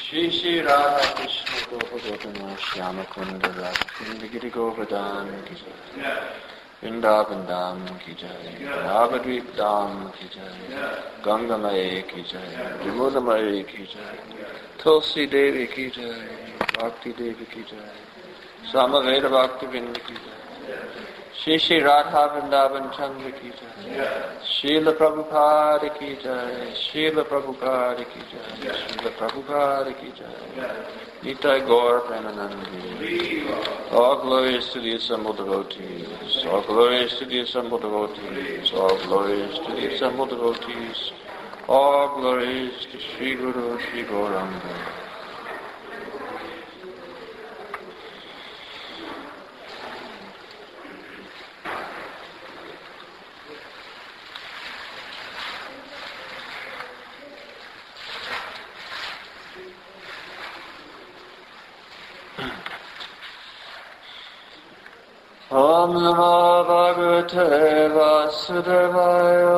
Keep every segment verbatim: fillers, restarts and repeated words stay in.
Shri Shri Radha Krishna Gopagopana Shyama Kunda Radha Giri Govardhan Ki Jai Vrindavan Dham Ki Jai Navadvip Dham Ki Jai Ganga Mae Ki Jai Vimula Mae Ki Jai Tulsi Devi Ki Jai Bhakti Devi Ki Jai Samaveda Bhakti Vinda Ki Jai Shri Shri Radha Vrindavan Chandra Ki Jai Srila Prabhupada Ki Jai Srila Prabhupada Ki Jai Srila Prabhupada Ki Jai Nitai Gaur Premanandi. All glories to the assembled devotees. All glories to the assembled devotees. All glories to the assembled devotees. All glories to Sri Guru Sri Gauranga. Om Namo Bhagavate Vasudevaya.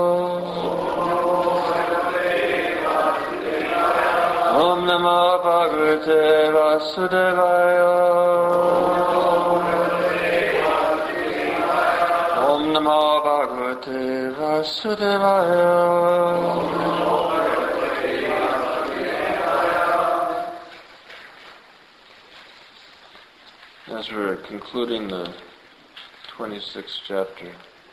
Om Namo Bhagavate Vasudevaya. Om Namo Bhagavate Vasudevaya. As we're concluding the twenty-sixth chapter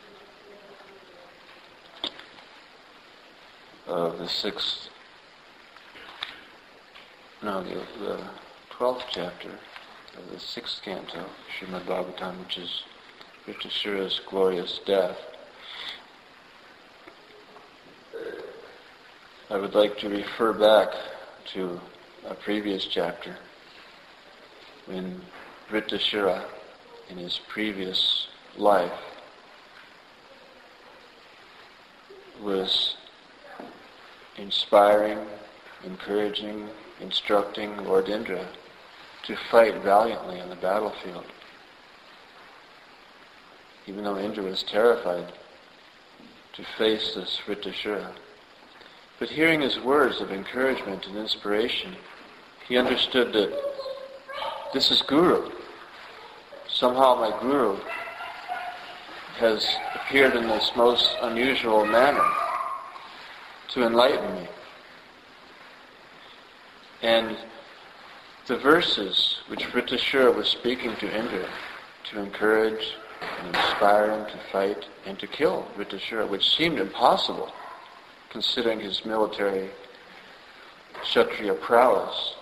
of the sixth, no, the, the twelfth chapter of the sixth canto, Srimad Bhagavatam, which is Vritrasura's glorious death, I would like to refer back to a previous chapter when Vritrasura, in his previous life, was inspiring, encouraging, instructing Lord Indra to fight valiantly on the battlefield. Even though Indra was terrified to face this Vritrasura. But hearing his words of encouragement and inspiration, he understood that this is Guru. Somehow my Guru has appeared in this most unusual manner to enlighten me. And the verses which Vritrasura was speaking to Indra to encourage and inspire him to fight and to kill Vritrasura, which seemed impossible considering his military Kshatriya prowess,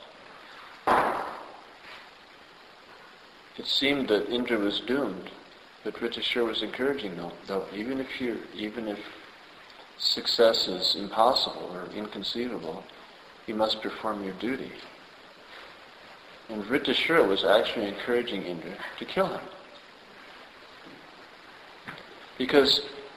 it seemed that Indra was doomed, but Vritrasura was encouraging them, though even if you, even if success is impossible or inconceivable, you must perform your duty. And Vritrasura was actually encouraging Indra to kill him. Because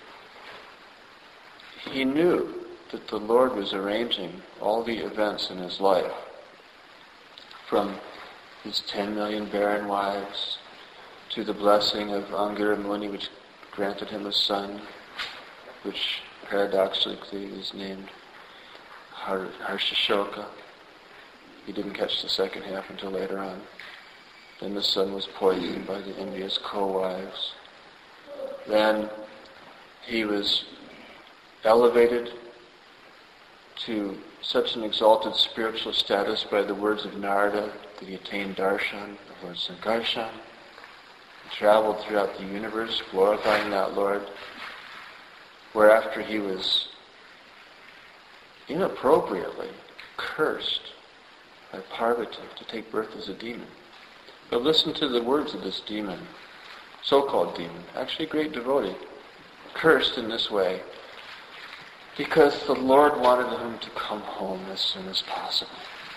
he knew that the Lord was arranging all the events in his life, from his ten million barren wives, to the blessing of Angara Muni, which granted him a son, which paradoxically is named Har- Harshashoka. He didn't catch the second half until later on. Then the son was poisoned by the envious co-wives. Then he was elevated to such an exalted spiritual status by the words of Narada that he attained darshan of Lord Sankarshan. He traveled throughout the universe glorifying that Lord, whereafter he was inappropriately cursed by Parvati to take birth as a demon. But listen to the words of this demon, so-called demon, actually a great devotee, cursed in this way, because the Lord wanted him to come home as soon as possible.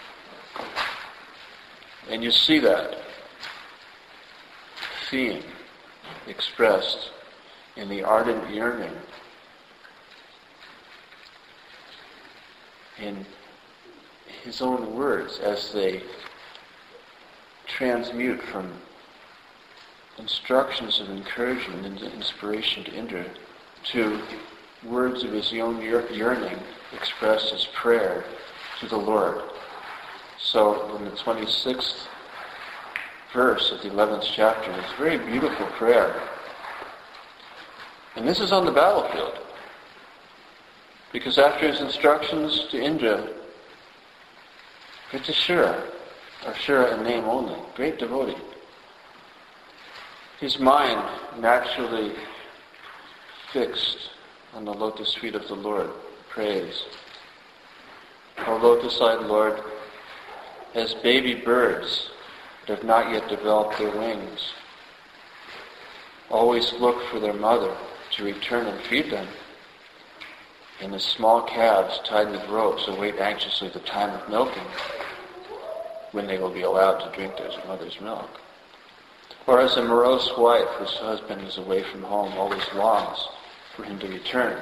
And you see that theme expressed in the ardent yearning in his own words as they transmute from instructions of encouragement and inspiration to Indra to words of his own yearning expressed as prayer to the Lord. So in the twenty-sixth verse of the eleventh chapter, it's a very beautiful prayer. And this is on the battlefield. Because after his instructions to Indra, Vitishura, or Shura in name only, great devotee, his mind naturally fixed on the lotus feet of the Lord, prays. O lotus-eyed Lord, as baby birds that have not yet developed their wings always look for their mother to return and feed them, and the small calves tied with ropes await anxiously the time of milking, when they will be allowed to drink their mother's milk. Or as a morose wife whose husband is away from home always longs for him to return,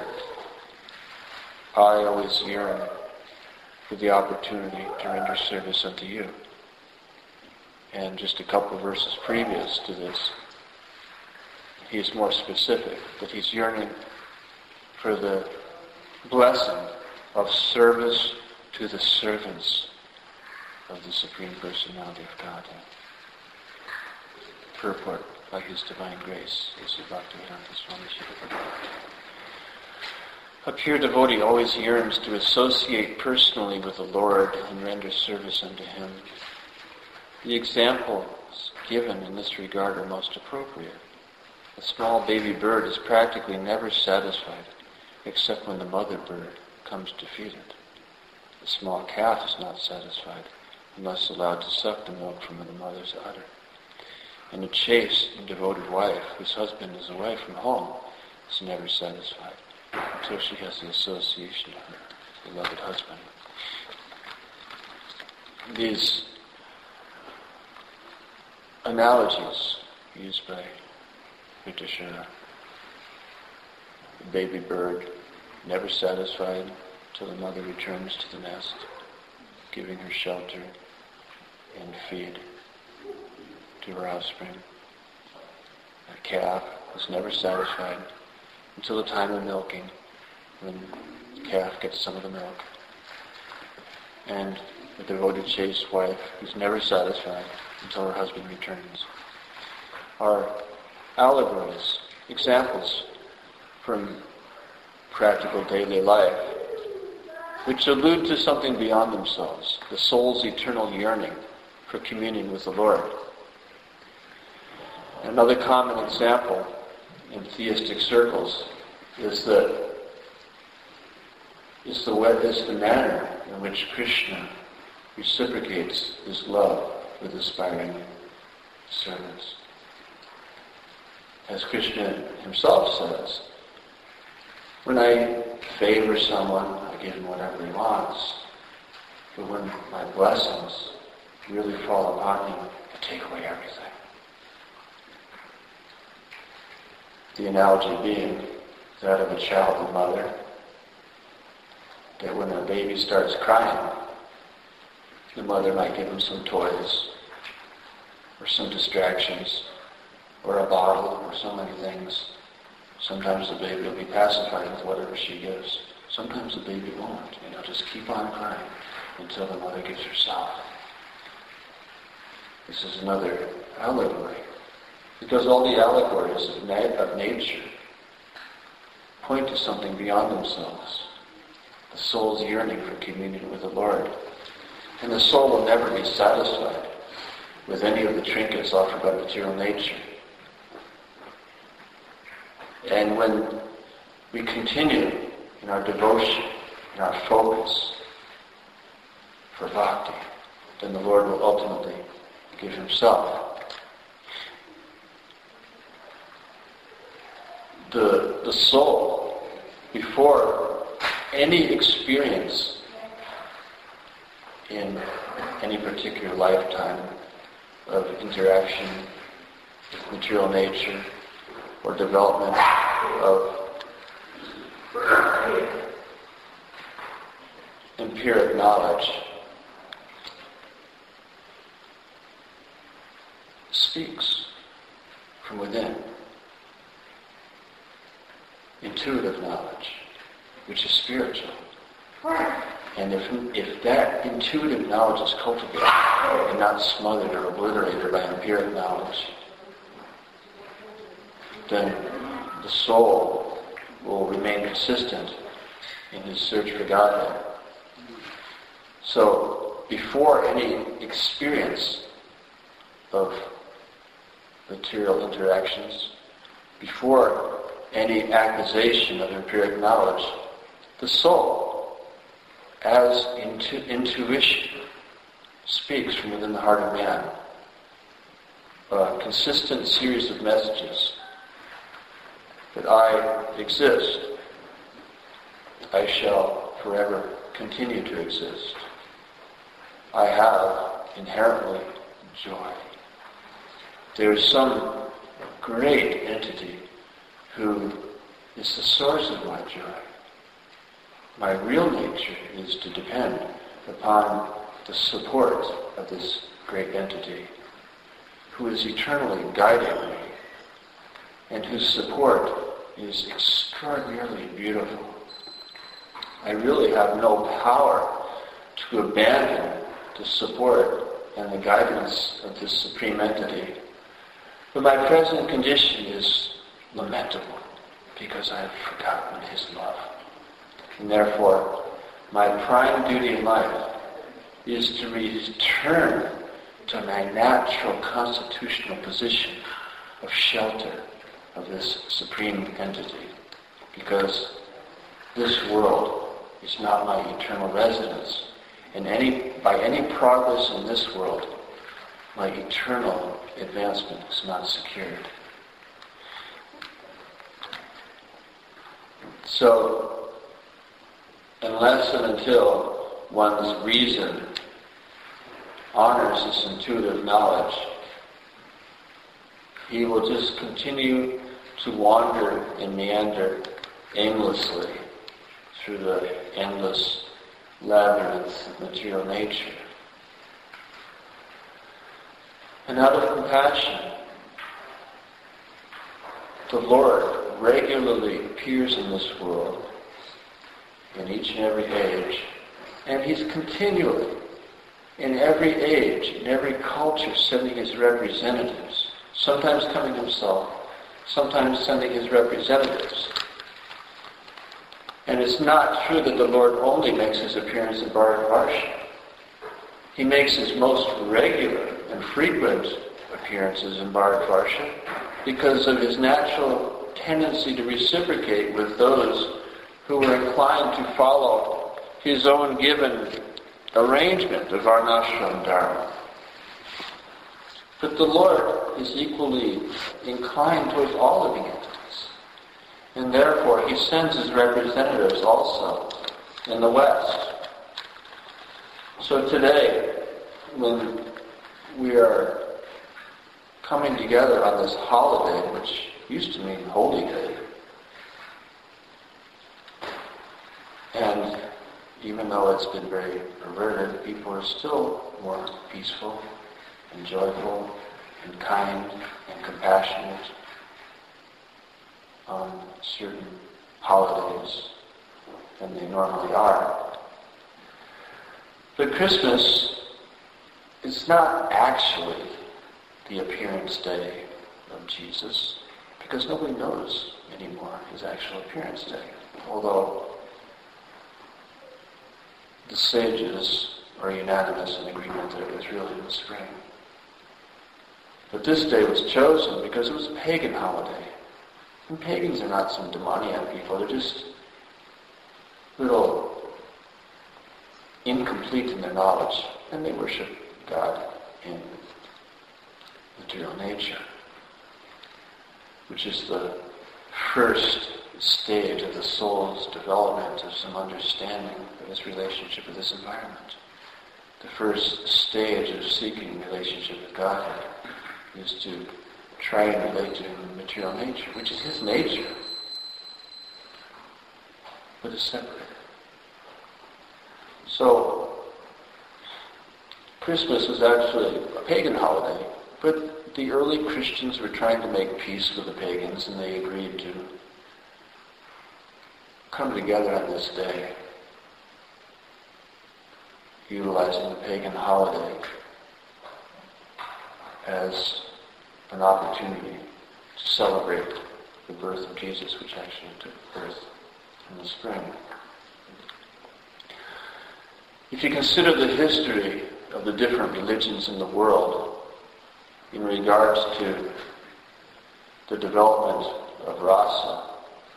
I always yearn for the opportunity to render service unto you. And just a couple of verses previous to this, he is more specific, that he's yearning for the blessing of service to the servants of the Supreme Personality of Godhead. Purport by His divine grace, is Bhaktivedanta Swami Srila Prabhupada. A pure devotee always yearns to associate personally with the Lord and render service unto Him. The examples given in this regard are most appropriate. A small baby bird is practically never satisfied except when the mother bird comes to feed it. The small calf is not satisfied unless allowed to suck the milk from the mother's udder. And a chaste and devoted wife whose husband is away from home is never satisfied until she has the association of her beloved husband. These analogies used by Vitishura, the baby bird, never satisfied till the mother returns to the nest, giving her shelter and feed to her offspring. A calf is never satisfied until the time of milking, when the calf gets some of the milk. And a devoted chaste wife who's never satisfied until her husband returns. Are allegories, examples from practical daily life, which allude to something beyond themselves, the soul's eternal yearning for communion with the Lord. Another common example in theistic circles is the is the way, is the manner in which Krishna reciprocates his love with aspiring servants. As Krishna himself says, when I favor someone, I give him whatever he wants. But when my blessings really fall upon him, I take away everything. The analogy being that of a child and mother, that when a baby starts crying, the mother might give him some toys, or some distractions, or a bottle, or so many things. Sometimes the baby will be pacified with whatever she gives. Sometimes the baby won't. You know, just keep on crying until the mother gives herself. This is another allegory. Because all the allegories of, na- of nature point to something beyond themselves. The soul's yearning for communion with the Lord. And the soul will never be satisfied with any of the trinkets offered by material nature. And when we continue in our devotion, in our focus for bhakti, then the Lord will ultimately give himself. The, the soul, before any experience in any particular lifetime of interaction with material nature or development of empiric knowledge, speaks from within. Intuitive knowledge, which is spiritual. And if, if that intuitive knowledge is cultivated and not smothered or obliterated by empiric knowledge, then the soul will remain consistent in his search for Godhead. So, before any experience of material interactions, before any acquisition of empiric knowledge, the soul, as intu- intuition, speaks from within the heart of man a consistent series of messages that I exist, I shall forever continue to exist. I have inherently joy. There is some great entity who is the source of my joy. My real nature is to depend upon the support of this great entity who is eternally guiding me and whose support is extraordinarily beautiful. I really have no power to abandon the support and the guidance of this supreme entity. But my present condition is lamentable because I have forgotten his love. And therefore, my prime duty in life is to return to my natural constitutional position of shelter of this supreme entity, because this world is not my eternal residence, and any by any progress in this world, my eternal advancement is not secured. So, unless and until one's reason honors this intuitive knowledge, he will just continue to wander and meander aimlessly through the endless labyrinth of material nature. And out of compassion, the Lord regularly appears in this world, in each and every age, and he's continually, in every age, in every culture, sending his representatives, sometimes coming himself, sometimes sending his representatives. And it's not true that the Lord only makes his appearance in Bharatvarsha. He makes his most regular and frequent appearances in Bharatvarsha because of his natural tendency to reciprocate with those who are inclined to follow his own given arrangement of Varnashram Dharma. But the Lord is equally inclined towards all living entities. And therefore he sends his representatives also in the West. So today, when we are coming together on this holiday, which used to mean Holy Day, and even though it's been very perverted, people are still more peaceful and joyful and kind and compassionate on certain holidays than they normally are. But Christmas is not actually the appearance day of Jesus, because nobody knows anymore his actual appearance day. Although the sages are unanimous in agreement that it was really in the spring. But this day was chosen because it was a pagan holiday. And pagans are not some demoniac people, they're just little incomplete in their knowledge, and they worship God in material nature, which is the first stage of the soul's development of some understanding of its relationship with this environment. The first stage of seeking relationship with Godhead is to try and relate to him in material nature, which is his nature, but is separate. So, Christmas was actually a pagan holiday, but the early Christians were trying to make peace with the pagans, and they agreed to come together on this day utilizing the pagan holiday as an opportunity to celebrate the birth of Jesus, which actually took birth in the spring. If you consider the history of the different religions in the world in regards to the development of rasa,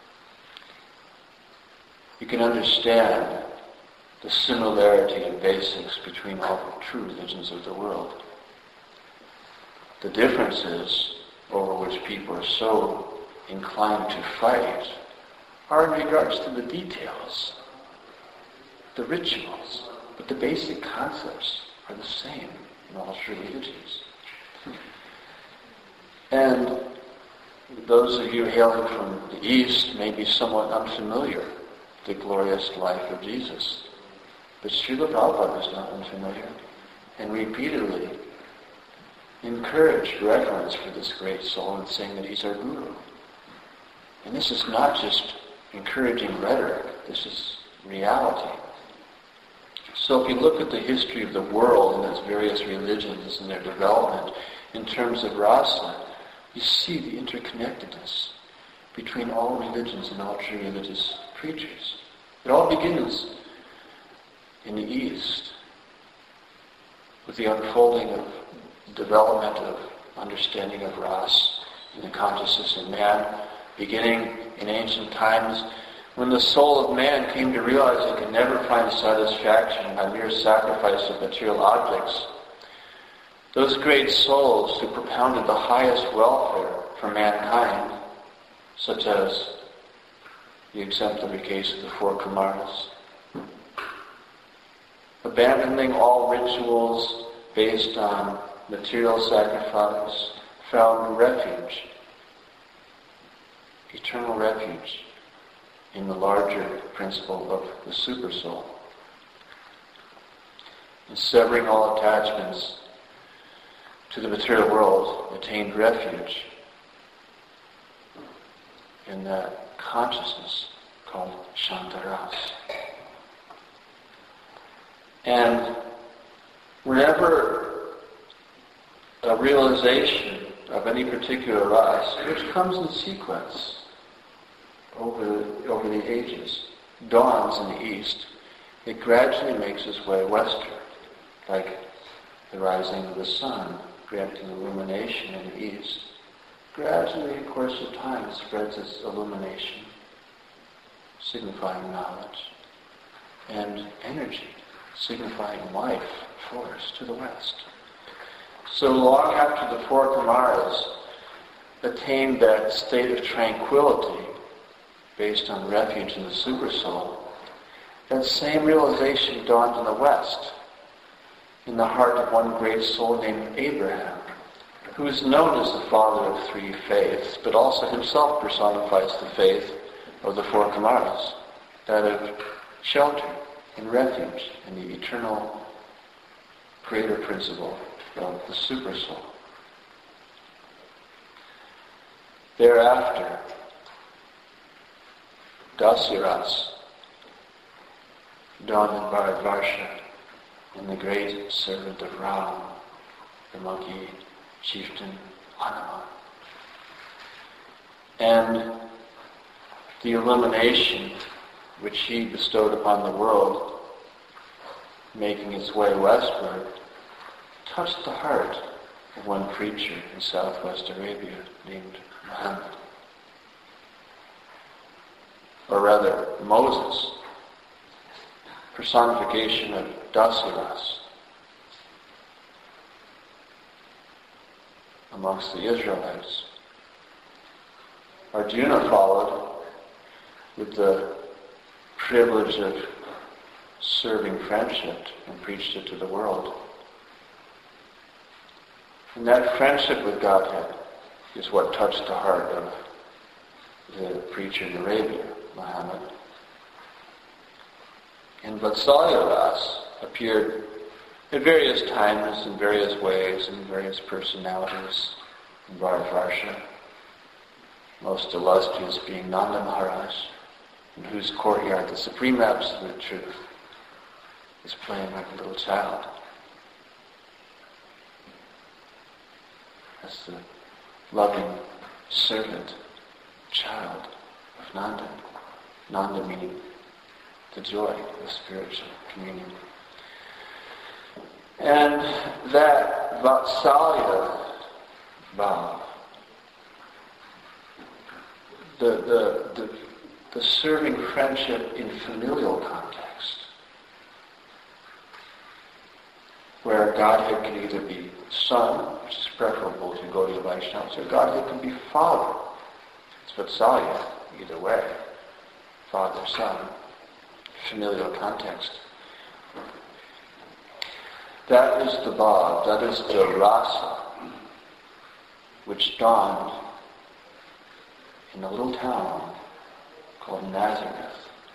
you can understand the similarity in basics between all the true religions of the world. The differences over which people are so inclined to fight are in regards to the details, the rituals, but the basic concepts are the same in all true religions. And those of you hailing from the East may be somewhat unfamiliar with the glorious life of Jesus. But Srila Prabhupada is not unfamiliar, and repeatedly encouraged reverence for this great soul and saying that he's our guru. And this is not just encouraging rhetoric, this is reality. So if you look at the history of the world and its various religions and their development in terms of rasa, you see the interconnectedness between all religions and all true religious preachers. It all begins in the East with the unfolding of development of understanding of Ras in the consciousness of man, beginning in ancient times when the soul of man came to realize it could never find satisfaction by mere sacrifice of material objects. Those great souls who propounded the highest welfare for mankind, such as the exemplary case of the four Kumaras, abandoning all rituals based on material sacrifice, found refuge, eternal refuge, in the larger principle of the Supersoul. And severing all attachments to the material world, attained refuge in that consciousness called Shantaras. And whenever a realization of any particular ras, which comes in sequence over the, over the ages, dawns in the East, it gradually makes its way westward, like the rising of the sun, granting illumination in the East. Gradually, in the course of time, it spreads its illumination, signifying knowledge, and energy, signifying life, force, to the West. So long after the four Kumaras attained that state of tranquility based on refuge in the Supersoul, that same realization dawned in the West, in the heart of one great soul named Abraham, who is known as the father of three faiths, but also himself personifies the faith of the four Kumaras, that of shelter and refuge in the eternal creator principle of the Supersoul. Thereafter, Dasiras dawned in Bharatvarsha, and the great servant of Ram, the monkey chieftain Hanuman. And the illumination which he bestowed upon the world, making its way westward, touched the heart of one preacher in southwest Arabia named Muhammad. Or rather, Moses, personification of Dasiras amongst the Israelites. Arjuna followed with the privilege of serving friendship and preached it to the world. And that friendship with Godhead is what touched the heart of the preacher in Arabia, Muhammad. And Vatsalya Ras appeared at various times, in various ways, in various personalities in Bharatvarsha, most illustrious being Nanda Maharaj, in whose courtyard the Supreme Absolute Truth is playing like a little child. As the loving servant child of Nanda. Nanda meaning the joy of spiritual communion. And that Vatsalya Bhav, the, the, the, the serving friendship in familial context, where Godhead can either be Son, which is preferable to Gaudiya Vaishnavas, or Godhead can be Father. It's Vatsalya, either way. Father, Son, familial context. That is the bhav, that is the rasa, which dawned in a little town called Nazareth,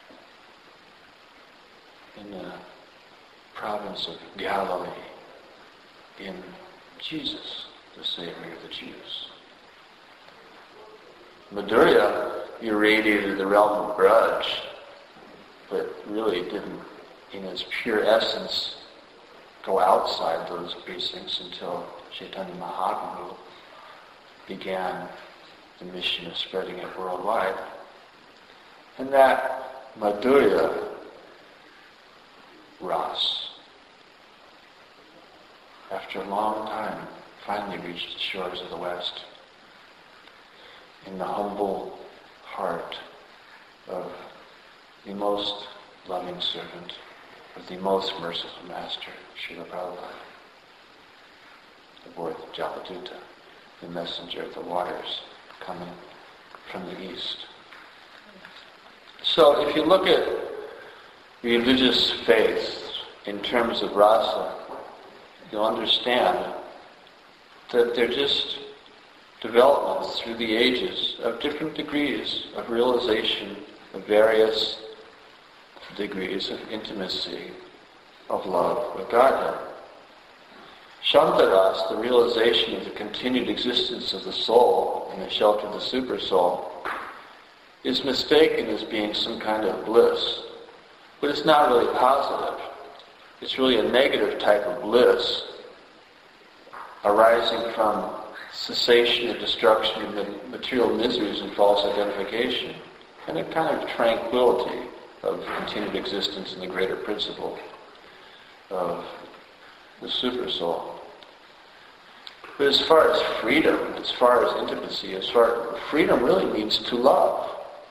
in the province of Galilee, in Jesus, the Savior of the Jews. Madhurya irradiated the realm of Braj, but really didn't, in its pure essence, go outside those precincts until Chaitanya Mahaprabhu began the mission of spreading it worldwide. And that Madhurya Ras, after a long time, finally reached the shores of the West in the humble heart of the most loving servant of the most merciful master, Srila Prabhupada, the fourth Jaladuta, the messenger of the waters coming from the east. So if you look at religious faith in terms of rasa, you'll understand that they're just developments through the ages of different degrees of realization of various degrees of intimacy, of love with Godhead. Shantaras, the realization of the continued existence of the soul in the shelter of the super soul, is mistaken as being some kind of bliss. But it's not really positive. It's really a negative type of bliss arising from cessation and destruction of the material miseries and false identification, and a kind of tranquility of continued existence in the greater principle of the super soul. But as far as freedom, as far as intimacy, as far freedom really means to love.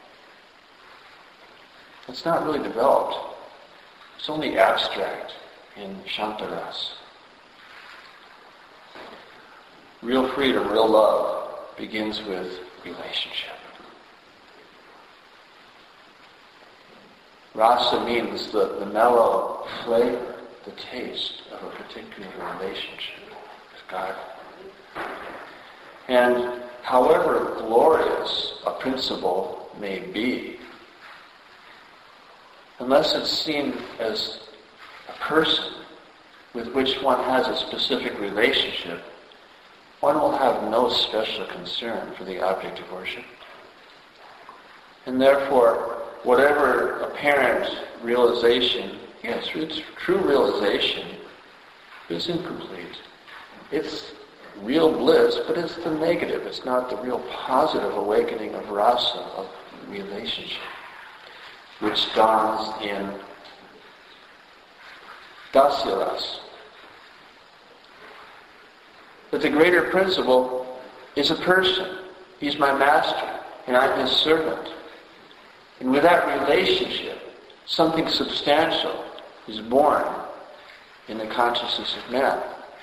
It's not really developed. It's only abstract in Shantaras. Real freedom, real love begins with relationship. Rasa means the, the mellow flavor, the taste of a particular relationship with God. And however glorious a principle may be, unless it's seen as a person with which one has a specific relationship, one will have no special concern for the object of worship. And therefore, whatever apparent realization, yes, it's true realization, is incomplete. It's real bliss, but it's the negative. It's not the real positive awakening of rasa, of relationship, which dawns in dasyaras. But the greater principle is a person. He's my master, and I'm his servant. And with that relationship, something substantial is born in the consciousness of man.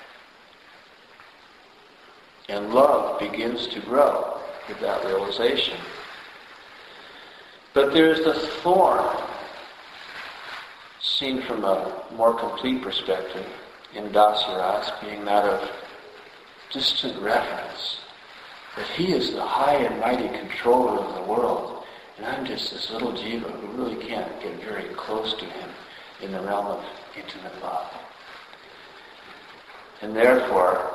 And love begins to grow with that realization. But there's the thorn, seen from a more complete perspective, in Dasyaras, being that of distant reference, that he is the high and mighty controller of the world, and I'm just this little jiva who really can't get very close to him in the realm of intimate love. And therefore,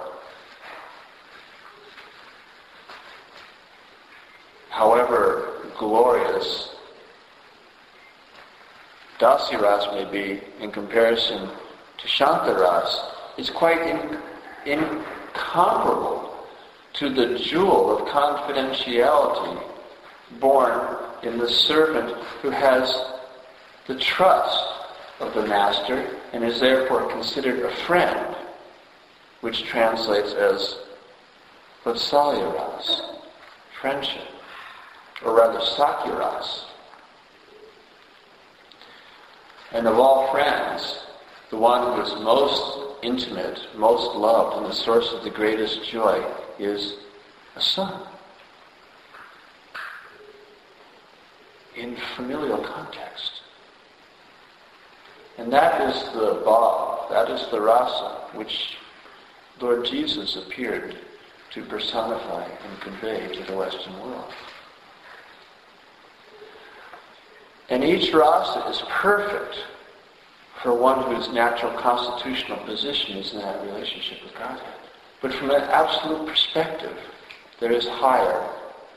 however glorious Dasiras may be in comparison to Shantaras is quite in, incomparable to the jewel of confidentiality born in the servant who has the trust of the master and is therefore considered a friend, which translates as Vatsalyaras, friendship, or rather Sakyaras. And of all friends, the one who is most intimate, most loved, and the source of the greatest joy is a son. In familial context. And that is the bhav, that is the rasa, which Lord Jesus appeared to personify and convey to the Western world. And each rasa is perfect for one whose natural constitutional position is in that relationship with Godhead. But from an absolute perspective, there is higher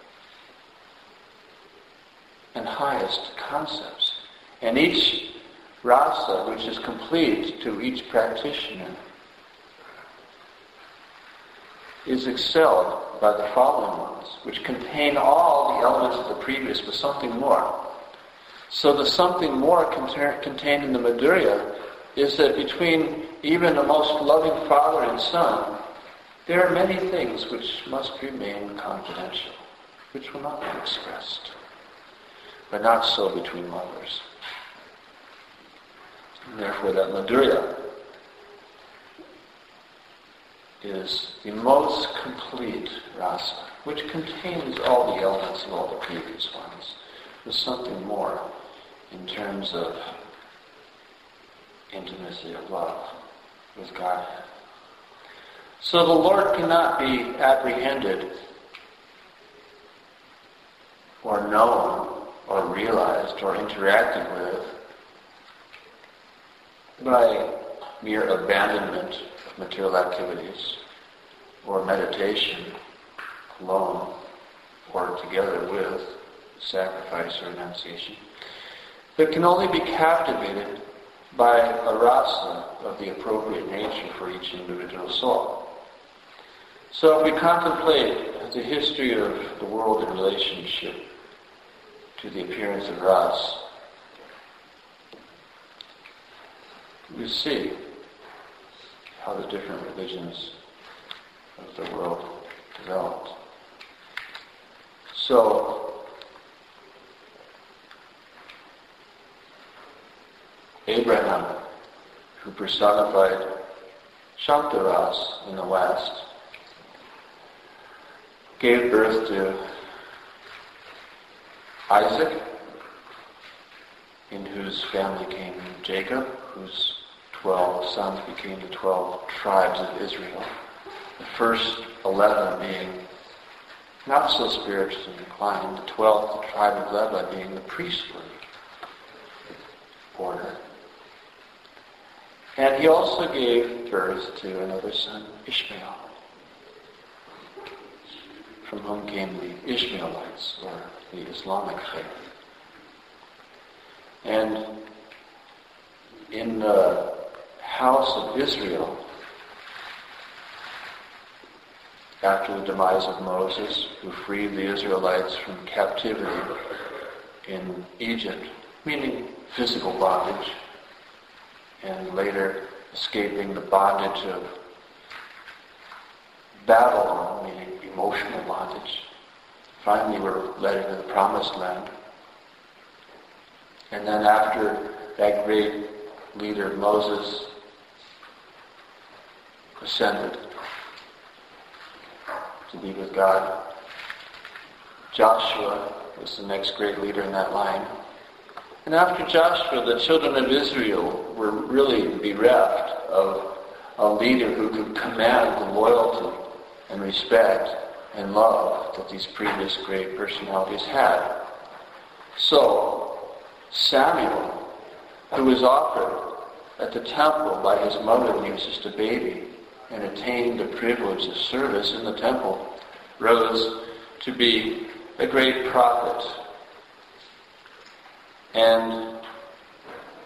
and highest concepts. And each rasa, which is complete to each practitioner, is excelled by the following ones, which contain all the elements of the previous with something more. So the something more contained in the Madhurya is that between even the most loving father and son, there are many things which must remain confidential, which will not be expressed. But not so between lovers. And therefore that Madhurya is the most complete rasa, which contains all the elements of all the previous ones, with something more in terms of intimacy of love with God. So the Lord cannot be apprehended or known or realized or interacted with by mere abandonment of material activities or meditation alone or together with sacrifice or renunciation, but can only be captivated by a rasa of the appropriate nature for each individual soul. So if we contemplate the history of the world in relationship to the appearance of rasa, we see how the different religions of the world developed. So, Abraham, who personified Shantaras in the West, gave birth to Isaac, in whose family came Jacob, whose twelve sons became the twelve tribes of Israel. The first eleven being not so spiritually inclined, the twelfth, the tribe of Levi, being the priestly order. And he also gave birth to another son, Ishmael, from whom came the Ishmaelites, or the Islamic faith. And in the house of Israel, after the demise of Moses, who freed the Israelites from captivity in Egypt, meaning physical bondage, and later escaping the bondage of Babylon, meaning emotional bondage. Finally, we're led into the Promised Land. And then after that great leader, Moses, ascended to be with God, Joshua was the next great leader in that line. And after Joshua, the children of Israel were really bereft of a leader who could command the loyalty and respect and love that these previous great personalities had. So, Samuel, who was offered at the temple by his mother when he was just a baby and attained the privilege of service in the temple, rose to be a great prophet. And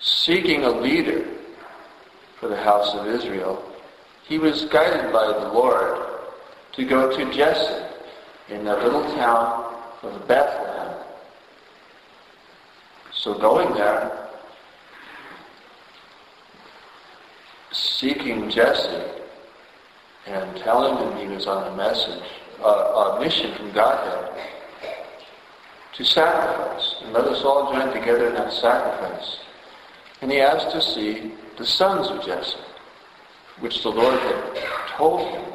seeking a leader for the house of Israel, he was guided by the Lord to go to Jesse in that little town of Bethlehem. So going there, seeking Jesse and telling him he was on a message, uh, a mission from Godhead to sacrifice. And let us all join together in that sacrifice. And he asked to see the sons of Jesse, which the Lord had told him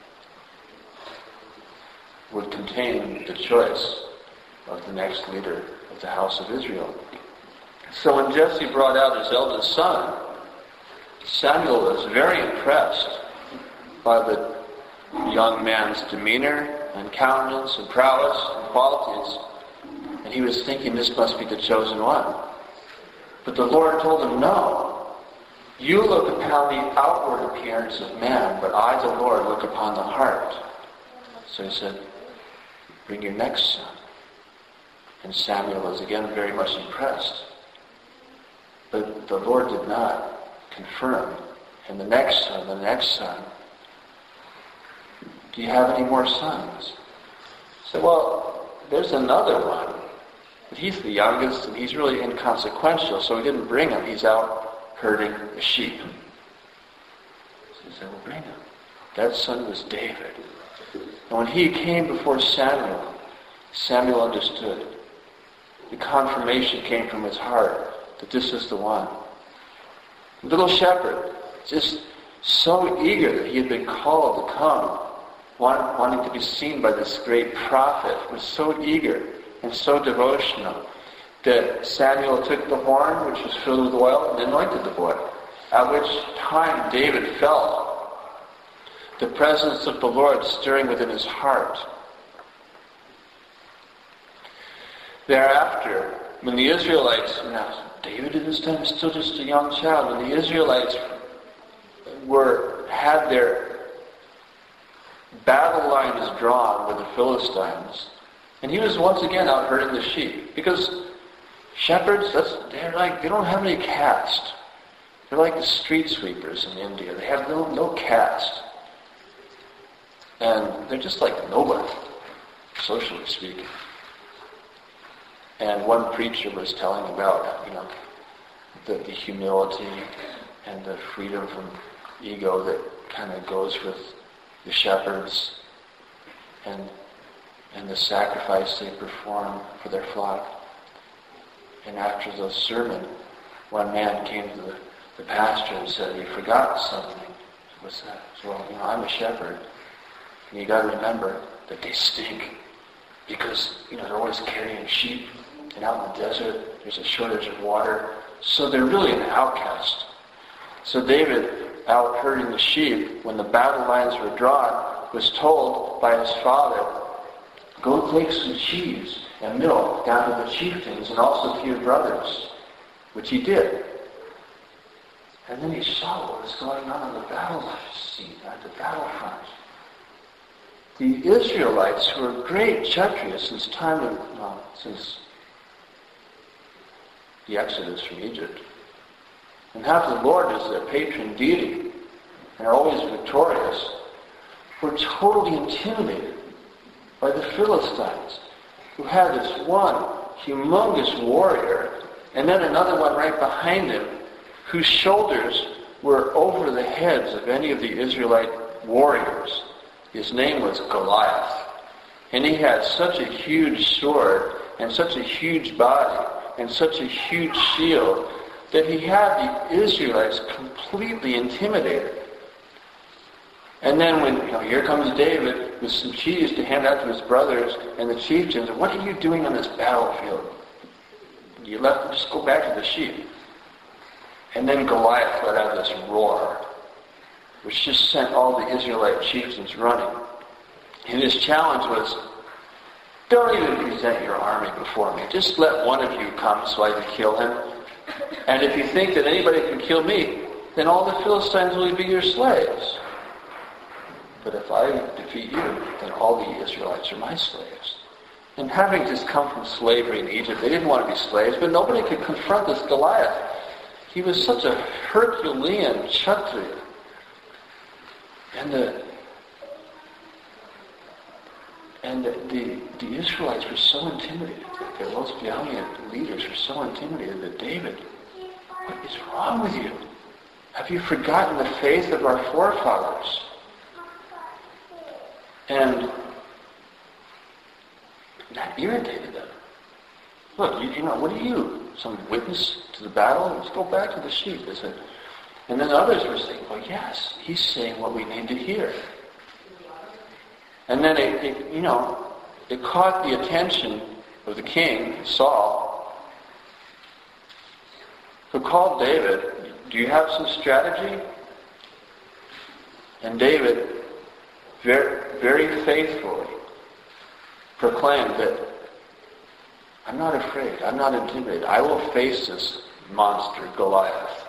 would contain the choice of the next leader of the house of Israel. So when Jesse brought out his eldest son, Samuel was very impressed by the young man's demeanor and countenance and prowess and qualities. And he was thinking, this must be the chosen one. But the Lord told him, no. You look upon the outward appearance of man, but I, the Lord, look upon the heart. So he said, bring your next son. And Samuel was again very much impressed. But the Lord did not confirm. And the next son, the next son, do you have any more sons? He said, well, there's another one. But he's the youngest and he's really inconsequential, so we didn't bring him. He's out herding the sheep. So he said, well, bring him. That son was David. And when he came before Samuel, Samuel understood. The confirmation came from his heart that this is the one. The little shepherd, just so eager that he had been called to come, want, wanting to be seen by this great prophet, was so eager and so devotional that Samuel took the horn, which was filled with oil, and anointed the boy. At which time David felt the presence of the Lord stirring within his heart. Thereafter, when the Israelites, now David at this time was still just a young child, when the Israelites were had their battle lines drawn with the Philistines, and he was once again out herding the sheep, because shepherds, that's, they're like, they don't have any caste. They're like the street sweepers in India. They have no, no caste. And they're just like nobody, socially speaking. And one preacher was telling about, you know, the, the humility and the freedom from ego that kind of goes with the shepherds and and the sacrifice they perform for their flock. And after the sermon, one man came to the, the pastor and said, you forgot something. What's that? So, well, you know, I'm a shepherd. And you got to remember that they stink. Because, you know, they're always carrying sheep. And out in the desert, there's a shortage of water. So they're really an outcast. So David, out herding the sheep, when the battle lines were drawn, was told by his father, go take some cheese and milk down to the chieftains and also to your brothers, which he did. And then he saw what was going on on the battle scene, at the battlefront. The Israelites, who were great Kshatriyas since time of, well, since the Exodus from Egypt, and have the Lord as their patron deity, and are always victorious, were totally intimidated by the Philistines, who had this one humongous warrior, and then another one right behind him, whose shoulders were over the heads of any of the Israelite warriors. His name was Goliath. And he had such a huge sword, and such a huge body, and such a huge shield, that he had the Israelites completely intimidated. And then when, you know, here comes David with some cheese to hand out to his brothers and the chieftains, what are you doing on this battlefield? You left, just go back to the sheep. And then Goliath let out this roar, which just sent all the Israelite chieftains running. And his challenge was, don't even present your army before me. Just let one of you come so I can kill him. And if you think that anybody can kill me, then all the Philistines will be your slaves. But if I defeat you, then all the Israelites are my slaves. And having just come from slavery in Egypt, they didn't want to be slaves, but nobody could confront this Goliath. he was such a Herculean Kshatriya. And the and the, the, the Israelites were so intimidated. Their most valiant leaders were so intimidated that David, what is wrong with you? Have you forgotten the faith of our forefathers? And that irritated them. Look, you, you know, what are you? Some witness to the battle? Let's go back to the sheep. They said. And then others were saying, well, yes, he's saying what we need to hear. And then it, it you know, it caught the attention of the king, Saul, who called David, do you have some strategy? And David, very, very faithfully, proclaimed that I'm not afraid, I'm not intimidated. I will face this monster, Goliath.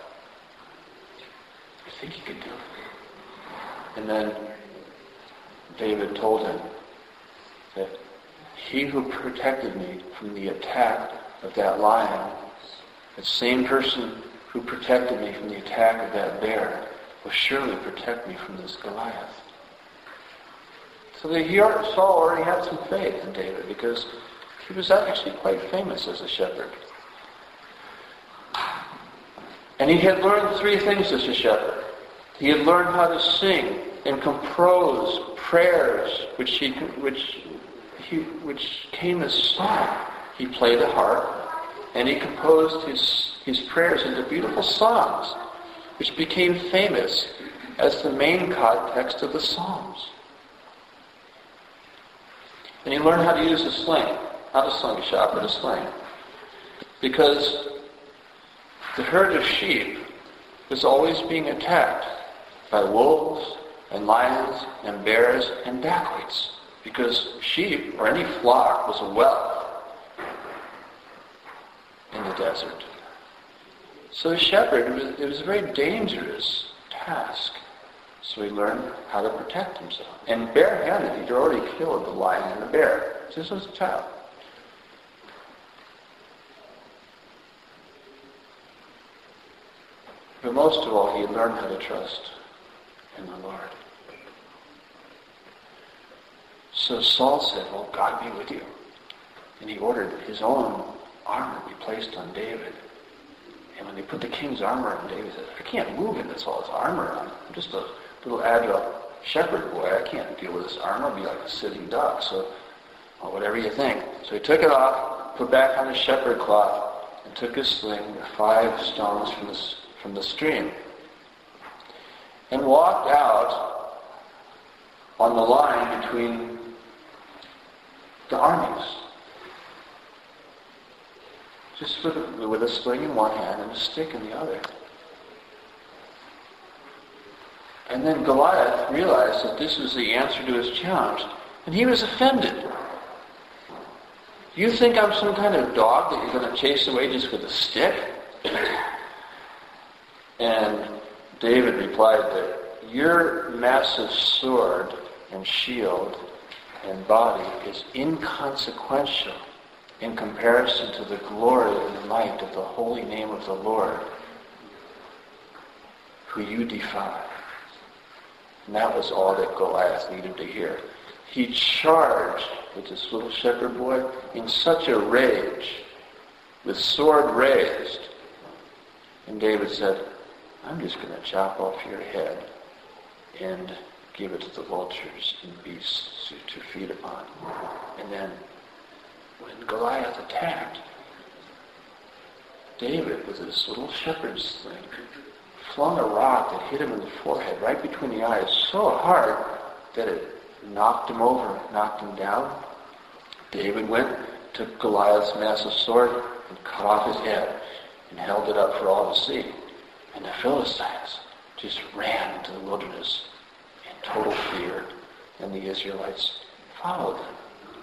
I think he could do it. And then David told him that he who protected me from the attack of that lion, the same person who protected me from the attack of that bear, will surely protect me from this Goliath. So that he, Saul already had some faith in David because he was actually quite famous as a shepherd. And he had learned three things as a shepherd. He had learned how to sing and compose prayers which he which he which came as song. He played a harp and he composed his his prayers into beautiful songs which became famous as the main context of the Psalms. And he learned how to use a sling, not a slingshot, but a sling. Because the herd of sheep was always being attacked by wolves and lions and bears and dacoits. Because sheep, or any flock, was a wealth in the desert. So the shepherd, it was, it was a very dangerous task. So he learned how to protect himself. And barehanded, he'd already killed the lion and the bear, just as a child. But most of all, he had learned how to trust in the Lord. So Saul said, well, God be with you. And he ordered his own armor be placed on David. And when they put the king's armor on David, he said, I can't move in this all this armor on. I'm just a little agile shepherd boy. I can't deal with this armor. I'll be like a sitting duck. So, well, whatever you think. So he took it off, put back on his shepherd cloth, and took his sling with five stones from the, from the stream. And walked out on the line between the armies. Just with a, with a sling in one hand and a stick in the other. And then Goliath realized that this was the answer to his challenge, and he was offended. You think I'm some kind of dog that you're going to chase away just with a stick? And David replied that your massive sword and shield and body is inconsequential in comparison to the glory and the might of the holy name of the Lord, who you defy. And that was all that Goliath needed to hear. He charged with this little shepherd boy in such a rage, with sword raised. And David said, I'm just going to chop off your head and give it to the vultures and beasts to, to feed upon. And then when Goliath attacked, David, with his little shepherd's sling, flung a rock that hit him in the forehead, right between the eyes, so hard that it knocked him over, knocked him down. David went, took Goliath's massive sword, and cut off his head, and held it up for all to see. And the Philistines just ran into the wilderness in total fear, and the Israelites followed them.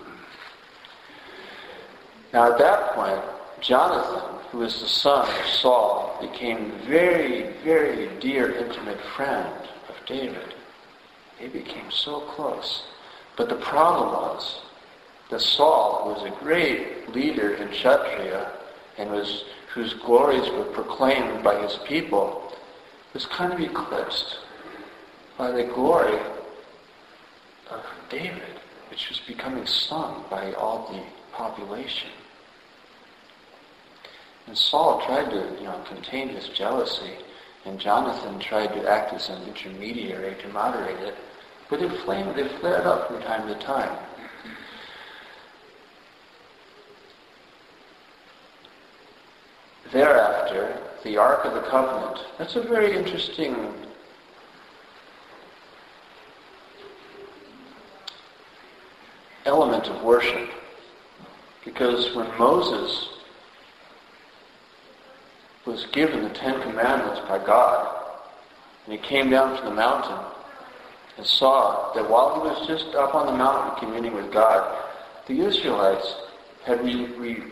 Now at that point, Jonathan, who was the son of Saul, became very, very dear, intimate friend of David. They became so close. But the problem was that Saul, who was a great leader in Kshatriya and was whose glories were proclaimed by his people, was kind of eclipsed by the glory of David, which was becoming sung by all the population. And Saul tried to, you know, contain his jealousy, and Jonathan tried to act as an intermediary to moderate it, but it flamed, it flared up from time to time. Thereafter, the Ark of the Covenant. That's a very interesting element of worship. Because when Moses was given the Ten Commandments by God, and he came down from the mountain and saw that while he was just up on the mountain communing with God, the Israelites had re- re-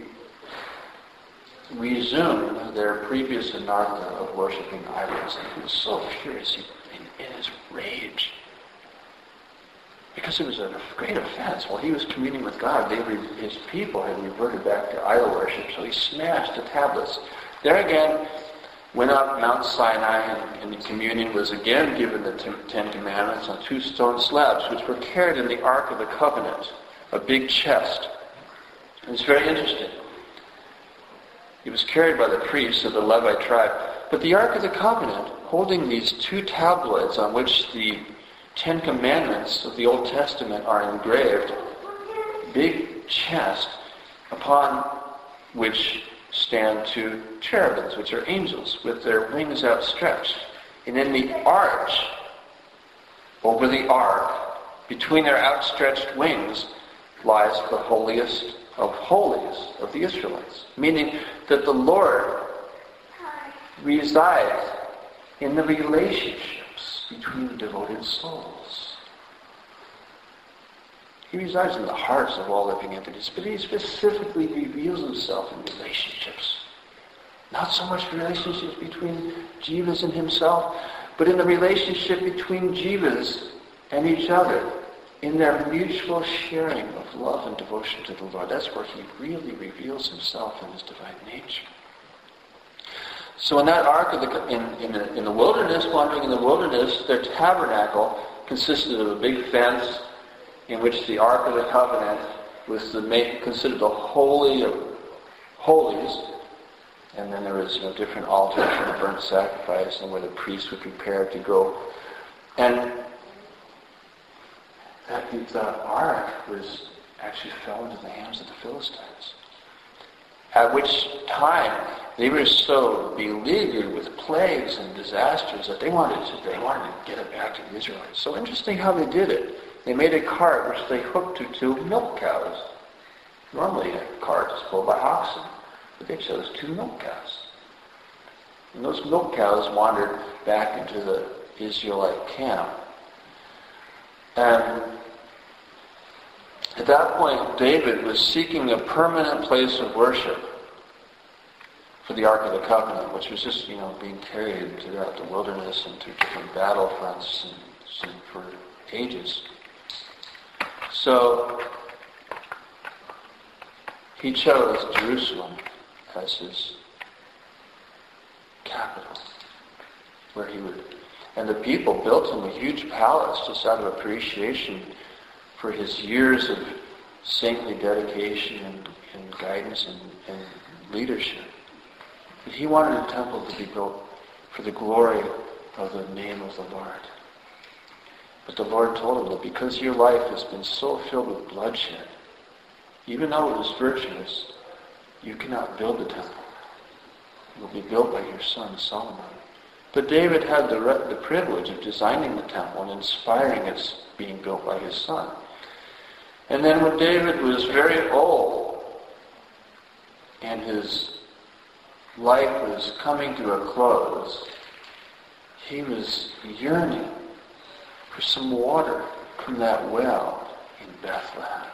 resumed their previous anartha of worshiping idols. And he was so furious in, in his rage, because it was a great offense. While he was communing with God, they re- his people had reverted back to idol worship, so he smashed the tablets. There again, went up Mount Sinai, and in communion was again given the Ten Commandments on two stone slabs, which were carried in the Ark of the Covenant, a big chest. It's very interesting. It was carried by the priests of the Levite tribe. But the Ark of the Covenant, holding these two tabloids on which the Ten Commandments of the Old Testament are engraved, big chest upon which stand two cherubims, which are angels, with their wings outstretched. And in the arch, over the ark, between their outstretched wings, lies the holiest of holies of the Israelites. Meaning that the Lord resides in the relationships between devoted souls. He resides in the hearts of all living entities, but he specifically reveals himself in relationships. Not so much relationships between jivas and himself, but in the relationship between jivas and each other, in their mutual sharing of love and devotion to the Lord. That's where he really reveals himself in his divine nature. So in that ark of the in in the, in the wilderness, wandering in the wilderness, their tabernacle consisted of a big fence in which the Ark of the Covenant was the main, considered the holy of holies, and then there was, you know, different altars for the burnt sacrifice, and where the priests would prepare to go. And that the, the ark was actually fell into the hands of the Philistines. At which time they were so beleaguered with plagues and disasters that they wanted to they wanted to get it back to the Israelites. So interesting how they did it. They made a cart which they hooked to two milk cows. Normally a cart is pulled by oxen, but they chose two milk cows. And those milk cows wandered back into the Israelite camp. And at that point, David was seeking a permanent place of worship for the Ark of the Covenant, which was just, you know, being carried throughout the wilderness and to different battle fronts and, and for ages. So he chose Jerusalem as his capital, where he would, and the people built him a huge palace just out of appreciation for his years of saintly dedication and, and guidance and, and leadership. But he wanted a temple to be built for the glory of the name of the Lord. But the Lord told him that because your life has been so filled with bloodshed, even though it was virtuous, you cannot build the temple. It will be built by your son Solomon. But David had the, re- the privilege of designing the temple and inspiring its being built by his son. And then when David was very old and his life was coming to a close, he was yearning for some water from that well in Bethlehem.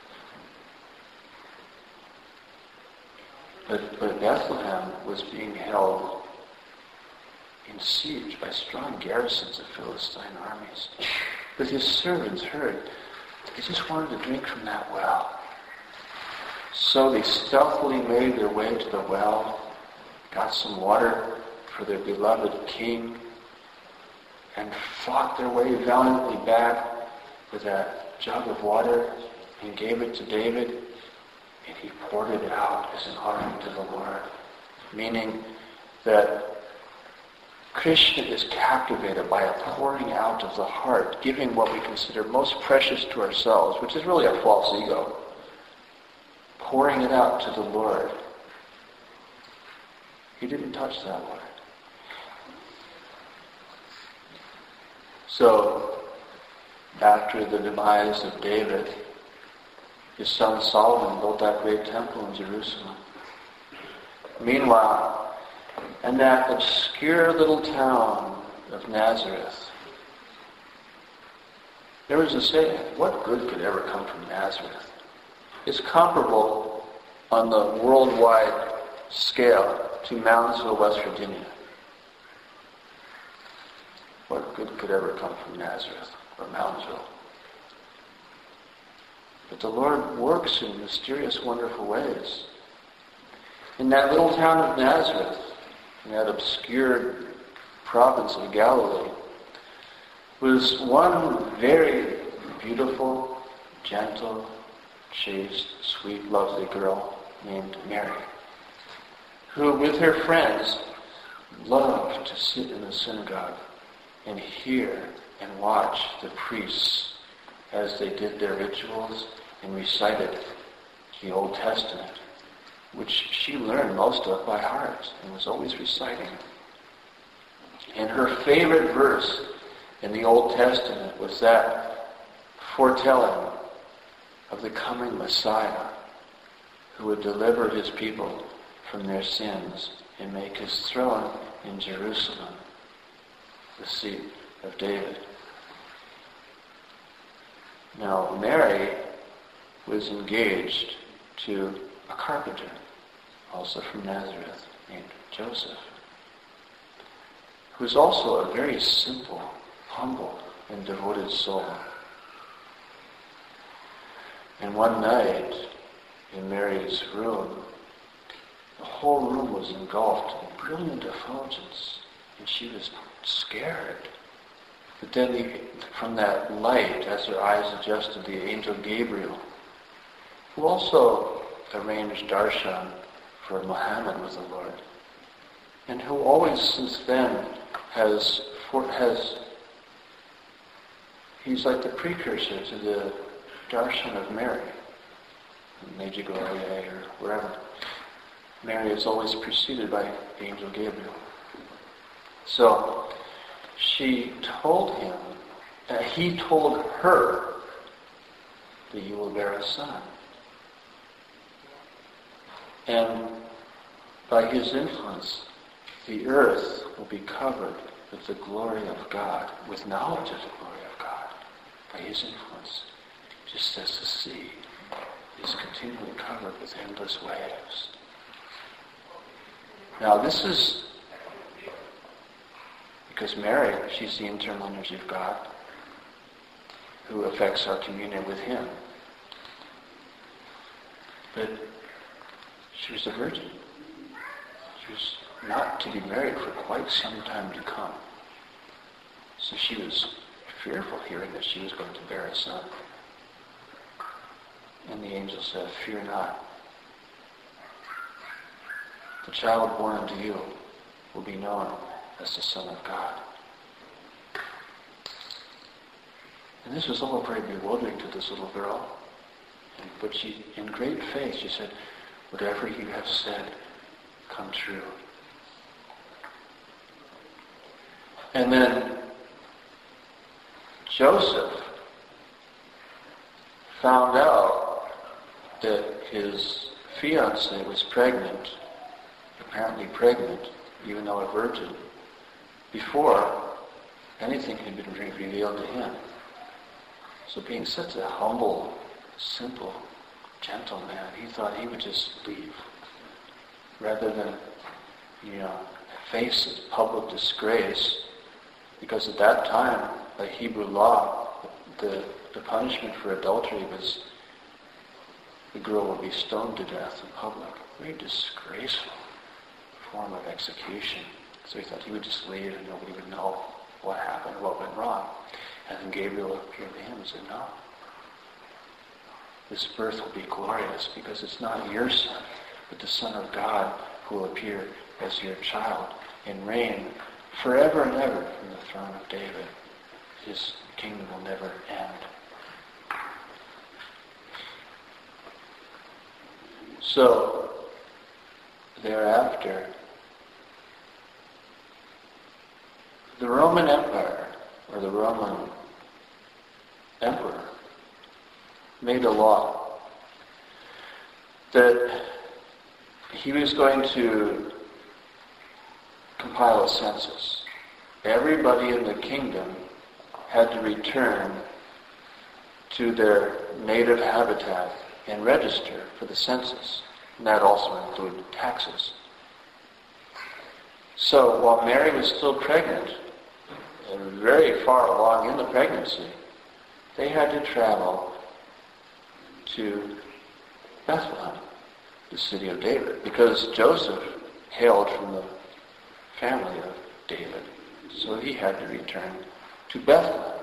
But, but Bethlehem was being held in siege by strong garrisons of Philistine armies. But his servants heard they just wanted to drink from that well. So they stealthily made their way to the well, got some water for their beloved king, and fought their way valiantly back with that jug of water and gave it to David, and he poured it out as an offering to the Lord. Meaning that Krishna is captivated by a pouring out of the heart, giving what we consider most precious to ourselves, which is really a false ego. Pouring it out to the Lord. He didn't touch that word. So, after the demise of David, his son Solomon built that great temple in Jerusalem. Meanwhile, in that obscure little town of Nazareth, there was a saying, what good could ever come from Nazareth? It's comparable on the worldwide scale to Moundsville, West Virginia. What good could ever come from Nazareth or Moundsville? But the Lord works in mysterious, wonderful ways. In that little town of Nazareth, in that obscure province of Galilee, was one very beautiful, gentle, chaste, sweet, lovely girl named Mary, who with her friends loved to sit in the synagogue and hear and watch the priests as they did their rituals and recited the Old Testament, which she learned most of by heart and was always reciting. And her favorite verse in the Old Testament was that foretelling of the coming Messiah who would deliver his people from their sins and make his throne in Jerusalem the seat of David. Now, Mary was engaged to a carpenter, also from Nazareth, named Joseph, who was also a very simple, humble, and devoted soul. And one night, in Mary's room, the whole room was engulfed in brilliant effulgence, and she was scared. But then the, from that light, as her eyes adjusted, the angel Gabriel, who also arranged darshan for Muhammad with the Lord, and who always since then has, for, has he's like the precursor to the darshan of Mary, in Medjugorje or wherever. Mary is always preceded by the angel Gabriel. So she told him, uh, he told her that you will bear a son. And by his influence, the earth will be covered with the glory of God, with knowledge of the glory of God, by his influence, just as the sea is continually covered with endless waves. Now this is because Mary, she's the internal energy of God who affects our communion with him. But she was a virgin. She was not to be married for quite some time to come. So she was fearful hearing that she was going to bear a son. And the angel said, "Fear not. The child born unto you will be known as the Son of God." And this was all very bewildering to this little girl. And, but she, in great faith, she said, "Whatever you have said, come true." And then Joseph found out that his fiancée was pregnant, apparently pregnant, even though a virgin, before anything had been revealed to him. So being such a humble, simple, gentle man, he thought he would just leave, rather than, you know, face public disgrace, because at that time, by Hebrew law, the, the punishment for adultery was the girl would be stoned to death in public. Very disgraceful form of execution. So he thought he would just leave and nobody would know what happened, what went wrong. And then Gabriel appeared to him and said, no. This birth will be glorious because it's not your son, but the Son of God who will appear as your child and reign forever and ever from the throne of David. His kingdom will never end. So, thereafter, the Roman Empire, or the Roman Emperor, made a law that he was going to compile a census. Everybody in the kingdom had to return to their native habitat and register for the census. And that also included taxes. So while Mary was still pregnant, and very far along in the pregnancy, they had to travel to Bethlehem, the city of David, because Joseph hailed from the family of David. So he had to return to Bethlehem.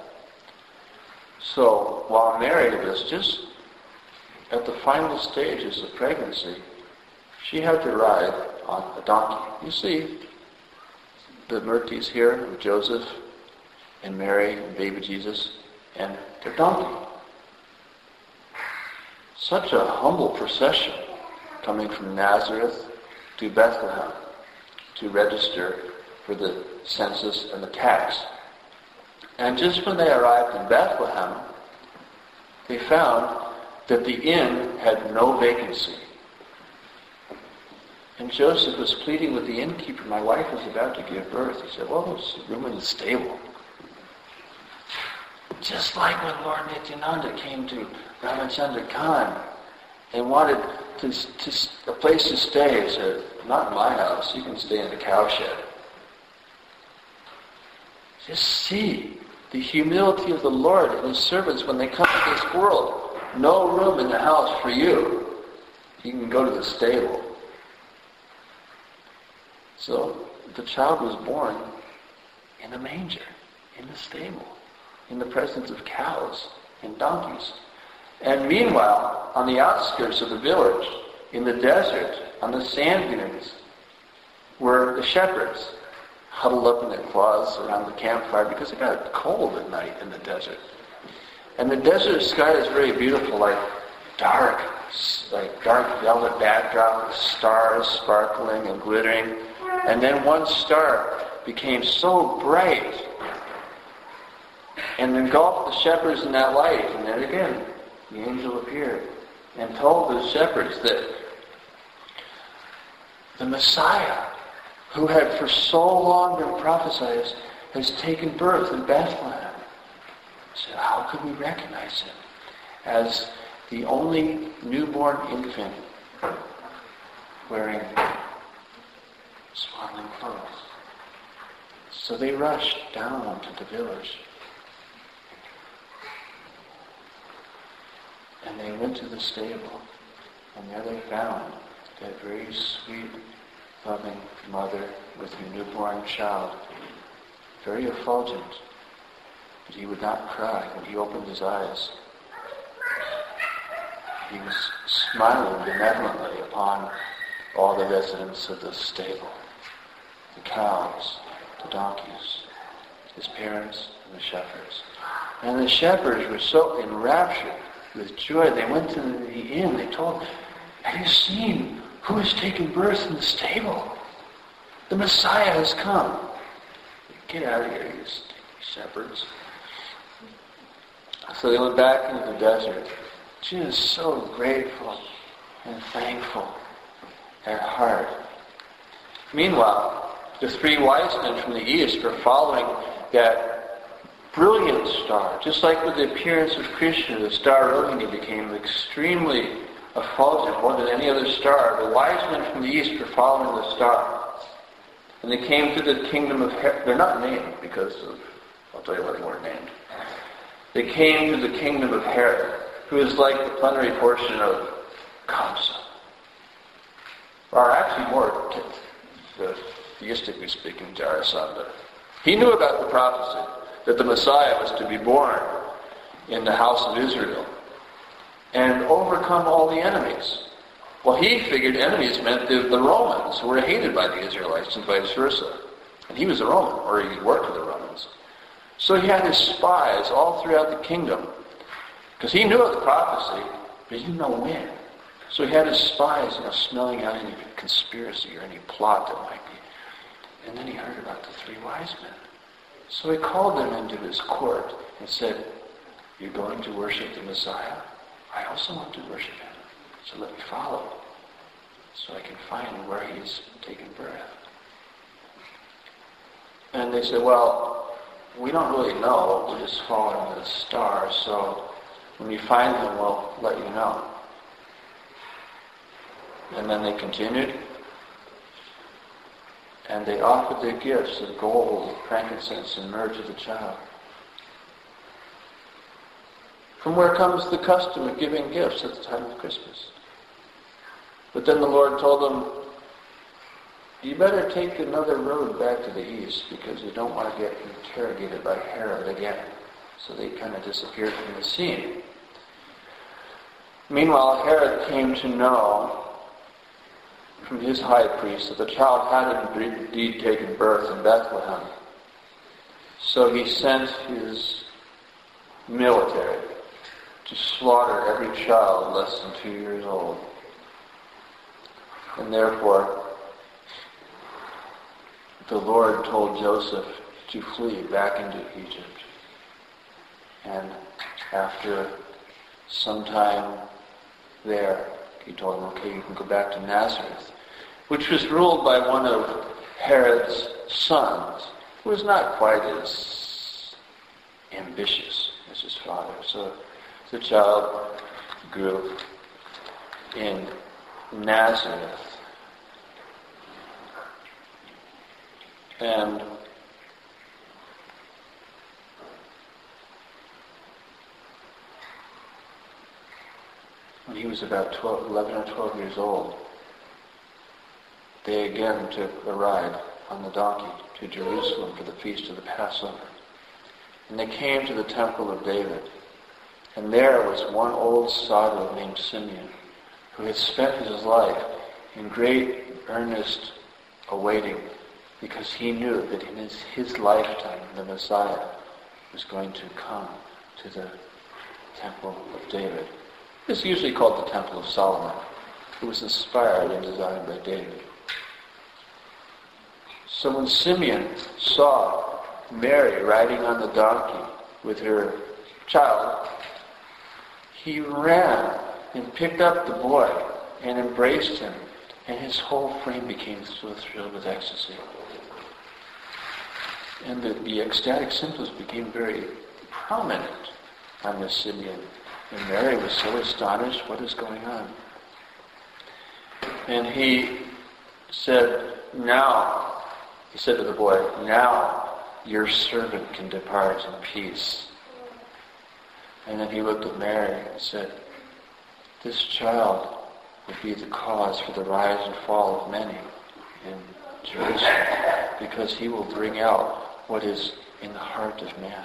So while Mary was just at the final stages of pregnancy, she had to ride on a donkey. You see the Murtis here with Joseph and Mary and baby Jesus and their donkey. Such a humble procession coming from Nazareth to Bethlehem to register for the census and the tax. And just when they arrived in Bethlehem, they found that the inn had no vacancy. And Joseph was pleading with the innkeeper, my wife is about to give birth. He said, well, there's room in the stable. Just like when Lord Nityananda came to Ramachandra Khan and wanted to, to, a place to stay. He said, not in my house, you can stay in the cowshed. Just see the humility of the Lord and His servants when they come to this world. No room in the house for you. You can go to the stable. So the child was born in a manger, in the stable, in the presence of cows and donkeys. And meanwhile, on the outskirts of the village, in the desert, on the sand dunes, were the shepherds, huddled up in their cloths around the campfire because it got cold at night in the desert. And the desert sky is very beautiful, like dark, like dark velvet backdrop with stars sparkling and glittering. And then one star became so bright and engulfed the shepherds in that light. And then again, the angel appeared and told the shepherds that the Messiah, who had for so long been prophesied, has taken birth in Bethlehem. So how could we recognize him as the only newborn infant wearing swaddling clothes? So they rushed down to the village. And they went to the stable. And there they found that very sweet, loving mother with her newborn child, very effulgent. But he would not cry when he opened his eyes. He was smiling benevolently upon all the residents of the stable, the cows, the donkeys, his parents, and the shepherds. And the shepherds were so enraptured with joy, they went to the inn. They told, have you seen who has taken birth in the stable? The Messiah has come. Get out of here, you shepherds. So they went back into the desert, just so grateful and thankful at heart. Meanwhile, the three wise men from the east were following that brilliant star. Just like with the appearance of Krishna, the star Rohini became extremely effulgent, more than any other star. The wise men from the east were following the star. And they came to the kingdom of Herod. They're not named because of, I'll tell you why they weren't named. They came to the kingdom of Herod, who is like the plenary portion of Kamsa. Or actually more the theistically speaking Jarasandha. He knew about the prophecy that the Messiah was to be born in the house of Israel and overcome all the enemies. Well, he figured enemies meant the, the Romans, who were hated by the Israelites and vice versa. And he was a Roman, or he worked with the Romans. So he had his spies all throughout the kingdom, because he knew of the prophecy, but he didn't know when. So he had his spies, you know, smelling out any conspiracy or any plot that might be. And then he heard about the three wise men. So he called them into his court and said, "You're going to worship the Messiah? I also want to worship him. So let me follow, so I can find where he's taken birth." And they said, "Well, we don't really know. We're just following the stars. So when we find him, we'll let you know." And then they continued, and they offered their gifts of gold, frankincense, and myrrh to the child. From where comes the custom of giving gifts at the time of Christmas. But then the Lord told them, "You better take another road back to the east, because you don't want to get interrogated by Herod again." So they kind of disappeared from the scene. Meanwhile, Herod came to know from his high priest that the child had indeed taken birth in Bethlehem. So he sent his military to slaughter every child less than two years old. And therefore, the Lord told Joseph to flee back into Egypt. And after some time there, he told him, "Okay, you can go back to Nazareth," which was ruled by one of Herod's sons, who was not quite as ambitious as his father. So the child grew in Nazareth. And when he was about twelve, eleven or twelve years old, they again took a ride on the donkey to Jerusalem for the feast of the Passover. And they came to the temple of David. And there was one old sodom named Simeon, who had spent his life in great earnest awaiting, because he knew that in his, his lifetime the Messiah was going to come to the temple of David. This is usually called the Temple of Solomon. It was inspired and designed by David. So when Simeon saw Mary riding on the donkey with her child, he ran and picked up the boy and embraced him, and his whole frame became so thrilled with ecstasy. And the, the ecstatic symptoms became very prominent on this Simeon. And Mary was so astonished, what is going on? And he said, now, he said to the boy, "Now your servant can depart in peace." And then he looked at Mary and said, "This child will be the cause for the rise and fall of many in Jerusalem, because he will bring out what is in the heart of man."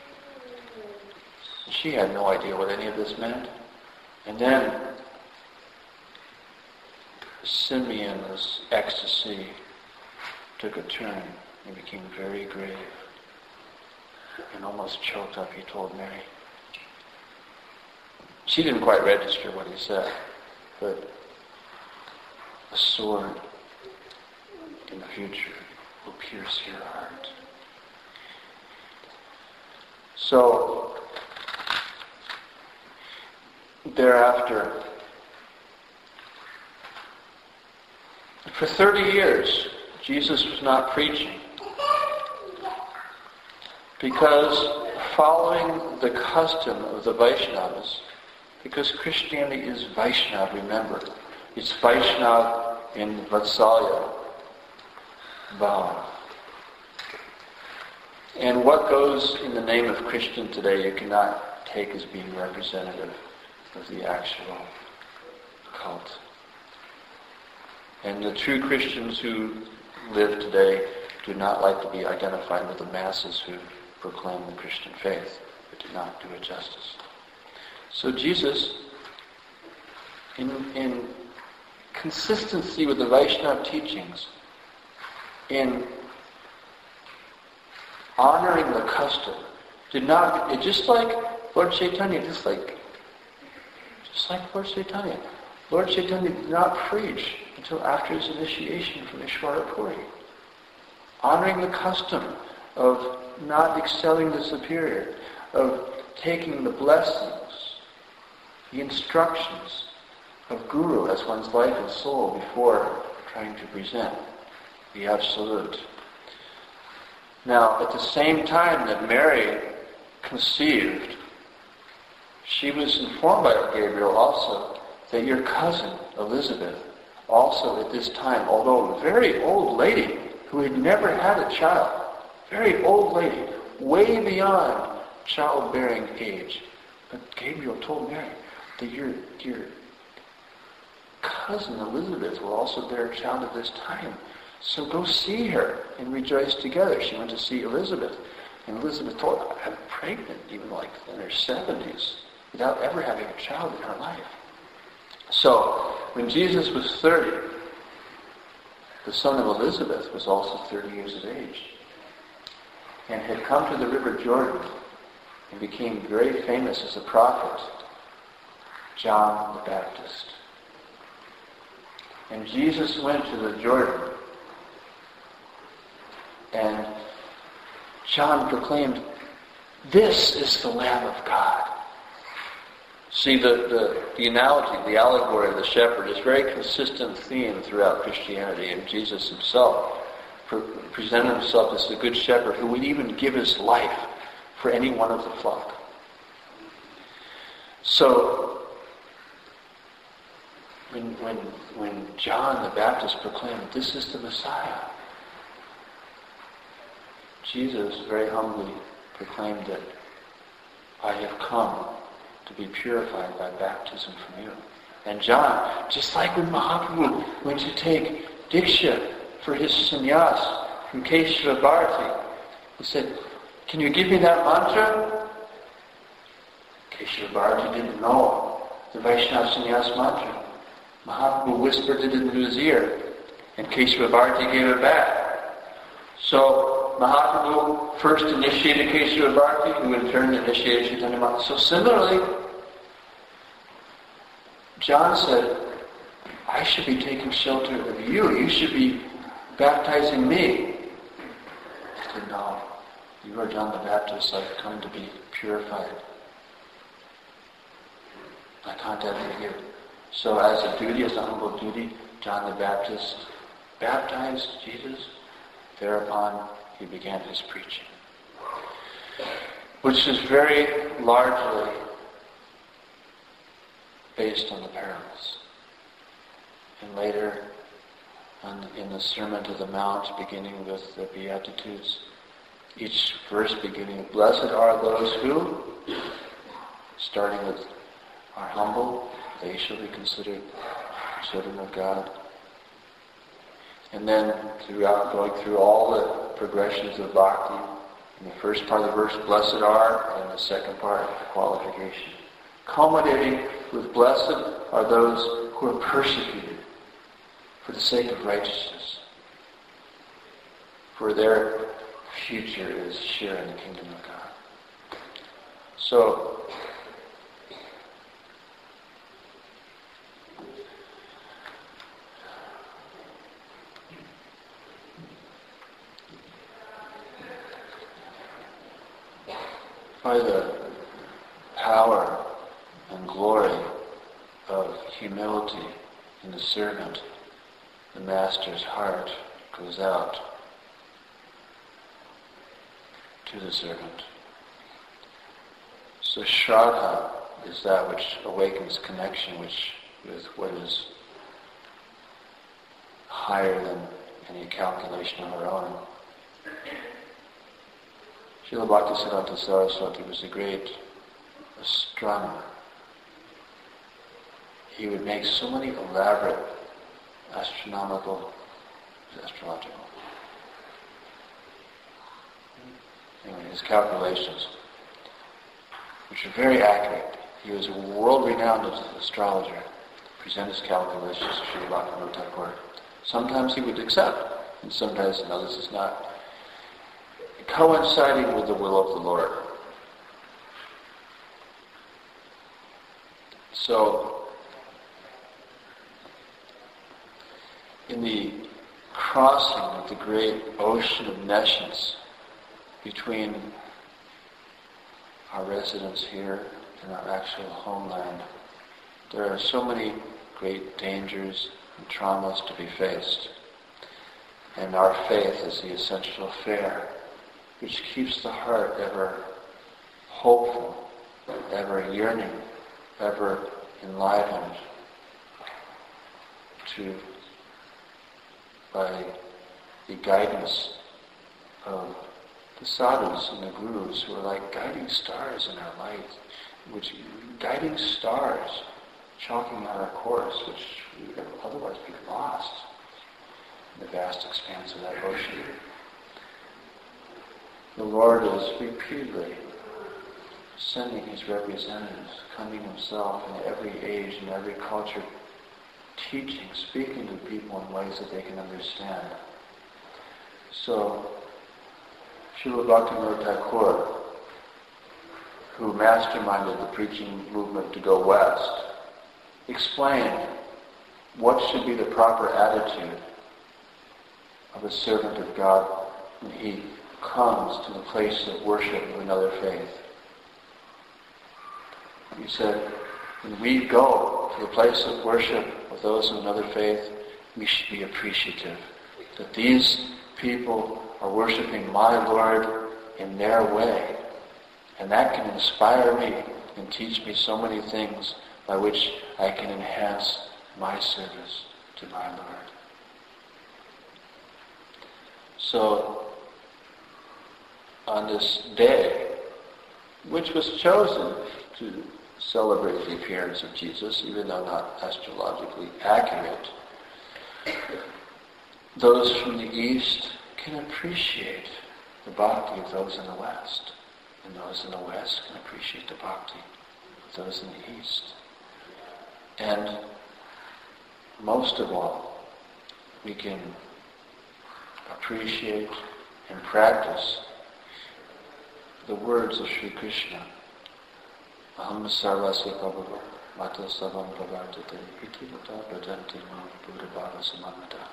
She had no idea what any of this meant. And then Simeon's ecstasy took a turn and became very grave. And almost choked up, he told Mary. She didn't quite register what he said, but a sword in the future will pierce your heart. So, thereafter, for thirty years, Jesus was not preaching, because following the custom of the Vaishnavas, because Christianity is Vaishnav, remember, it's Vaishnav in Vatsalya Bhava. And what goes in the name of Christian today you cannot take as being representative of the actual cult. And the true Christians who live today do not like to be identified with the masses who proclaim the Christian faith, but do not do it justice. So Jesus, in, in consistency with the Vaishnava teachings, in honoring the custom, did not, it just like Lord Chaitanya, just like, just like Lord Chaitanya. Lord Chaitanya did not preach until after his initiation from Ishvara Puri. Honoring the custom of not excelling the superior, of taking the blessings, the instructions of Guru as one's life and soul before trying to present the Absolute. Now, at the same time that Mary conceived, she was informed by Gabriel also that your cousin, Elizabeth, also at this time, although a very old lady who had never had a child, very old lady, way beyond childbearing age, but Gabriel told Mary that your, your cousin Elizabeth will also bear a child at this time. So go see her and rejoice together. She went to see Elizabeth. And Elizabeth told her, I'm pregnant, even like in her seventies, without ever having a child in her life. So, when Jesus was thirty, the son of Elizabeth was also thirty years of age, and had come to the river Jordan and became very famous as a prophet, John the Baptist. And Jesus went to the Jordan, and John proclaimed, this is the Lamb of God. See, the, the, the analogy, the allegory of the shepherd is a very consistent theme throughout Christianity, and Jesus himself pre- presented himself as the good shepherd who would even give his life for any one of the flock. So, when, when, when John the Baptist proclaimed, this is the Messiah, Jesus very humbly proclaimed that I have come to be purified by baptism from you. And John, just like when Mahaprabhu went to take Diksha for his sannyas from Keshava Bharati, he said, can you give me that mantra? Keshava Bharati didn't know the Vaishnava sannyas mantra. Mahaprabhu whispered it into his ear, and Keshava Bharati gave it back. So Mahaprabhu first initiated Keshava Bharati, who in turn initiated Chaitanya Mahaprabhu. So similarly, John said, I should be taking shelter of you. You should be baptizing me. He said, no, you are John the Baptist. I've come to be purified. I contacted you. So as a duty, as a humble duty, John the Baptist baptized Jesus. Thereupon he began his preaching, which is very largely based on the parables. And later, on, in the Sermon to the Mount, beginning with the Beatitudes, each verse beginning, blessed are those who, starting with, are humble, they shall be considered children of God. And then throughout, going through all the progressions of bhakti, in the first part of the verse, blessed are, and the second part, the qualification. Culminating with blessed are those who are persecuted for the sake of righteousness, for their future is share in the kingdom of God. So, by the power and glory of humility in the servant, the master's heart goes out to the servant. So Shraddha is that which awakens connection which, with what is higher than any calculation of our own. Srila Bhaktisiddhanta Saraswati was a great astronomer. He would make so many elaborate astronomical, astrological, anyway, his calculations, which are very accurate. He was a world-renowned astrologer. Present his calculations to Srila Bhaktivinoda Thakur. Sometimes he would accept, and sometimes no, this is not coinciding with the will of the Lord. So, in the crossing of the great ocean of nescience between our residence here and our actual homeland, there are so many great dangers and traumas to be faced. And our faith is the essential affair which keeps the heart ever hopeful, ever yearning, ever enlivened to, by the guidance of the sadhus and the gurus who are like guiding stars in our light, which guiding stars chalking out our course, which we would otherwise be lost in the vast expanse of that ocean. The Lord is repeatedly sending his representatives, coming himself in every age and every culture, teaching, speaking to people in ways that they can understand. So, Srila Bhaktivinoda Thakur, who masterminded the preaching movement to go west, explained what should be the proper attitude of a servant of God when he comes to the place of worship of another faith. He said, when we go to the place of worship of those of another faith, we should be appreciative that these people are worshiping my Lord in their way. And that can inspire me and teach me so many things by which I can enhance my service to my Lord. So, on this day, which was chosen to celebrate the appearance of Jesus, even though not astrologically accurate, those from the East can appreciate the bhakti of those in the West, and those in the West can appreciate the bhakti of those in the East. And most of all, we can appreciate and practice the words of Sri Krishna. Aham sarvasya prabhava mata savam pravartate iti vata prajanti mam buddhabhava samamataha.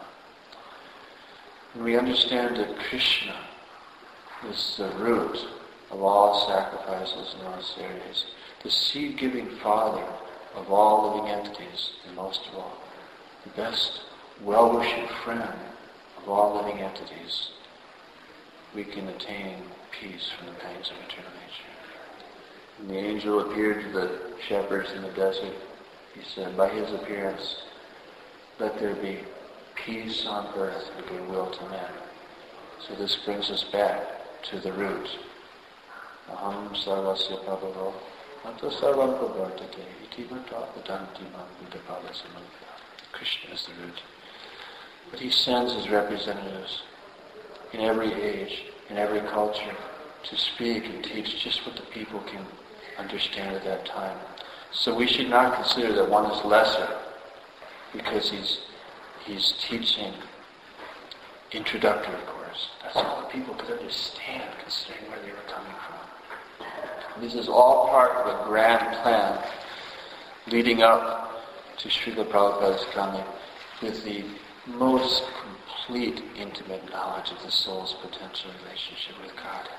When we understand that Krishna is the root of all sacrifices and austerities, the seed-giving Father of all living entities, and most of all, the best, well-wishing friend of all living entities, we can attain peace from the pangs of material nature. When the angel appeared to the shepherds in the desert, he said, by his appearance, let there be peace on earth and goodwill to men. So this brings us back to the root. Aham sarvasya prabhavo mata sarvam pravartate iti vata prajanti mam buddhabhava samamataha. Krishna is the root. But he sends his representatives in every age, in every culture, to speak and teach just what the people can understand at that time. So we should not consider that one is lesser because he's he's teaching introductory course. That's all the people could understand considering where they were coming from. This is all part of a grand plan leading up to Srila Prabhupada's coming with the most complete intimate knowledge of the soul's potential relationship with God.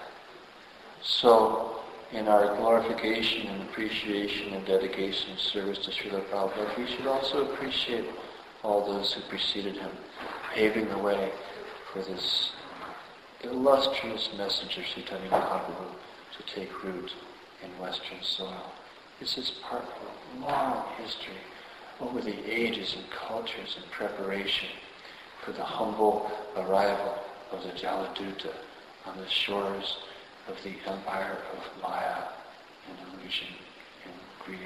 So, in our glorification and appreciation and dedication and service to Srila Prabhupada, we should also appreciate all those who preceded him, paving the way for this illustrious messenger, Chaitanya Mahaprabhu, to take root in Western soil. This is part of a long history over the ages and cultures in preparation for the humble arrival of the Jaladuta on the shores of the empire of Maya and illusion and greed.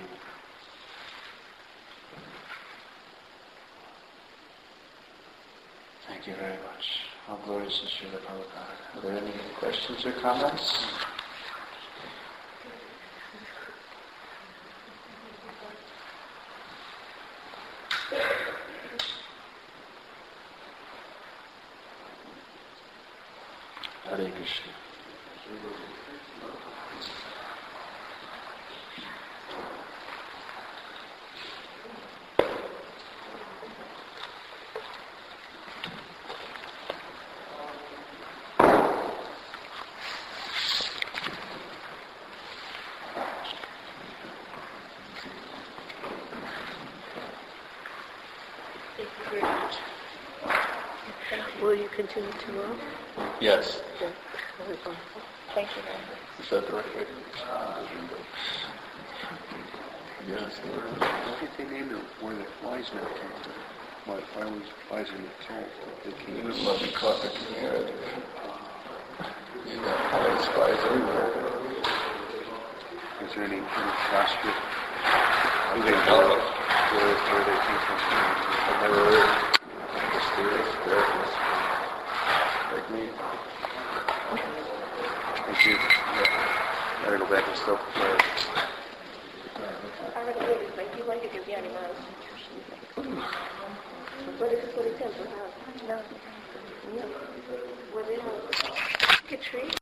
Thank you very much. All glories to Srila Prabhupada. Are there any questions or comments? Hare Krishna. Will you continue tomorrow? Yes. Yeah. Thank you very much. Is that the right way? Yes. Why did they name it where the wise men came from? Why, why was wise men told that they came It was love and caught in the air. You got all the spies everywhere. Is there any, any shastra? I didn't know it. Where, where they came from? I never heard mysterious darkness. Like me. Thank you. Yeah. I gotta go back and stuff. Ahora que ves, like, igual que te animados. What is what it says? No. No. What is it? Get tree.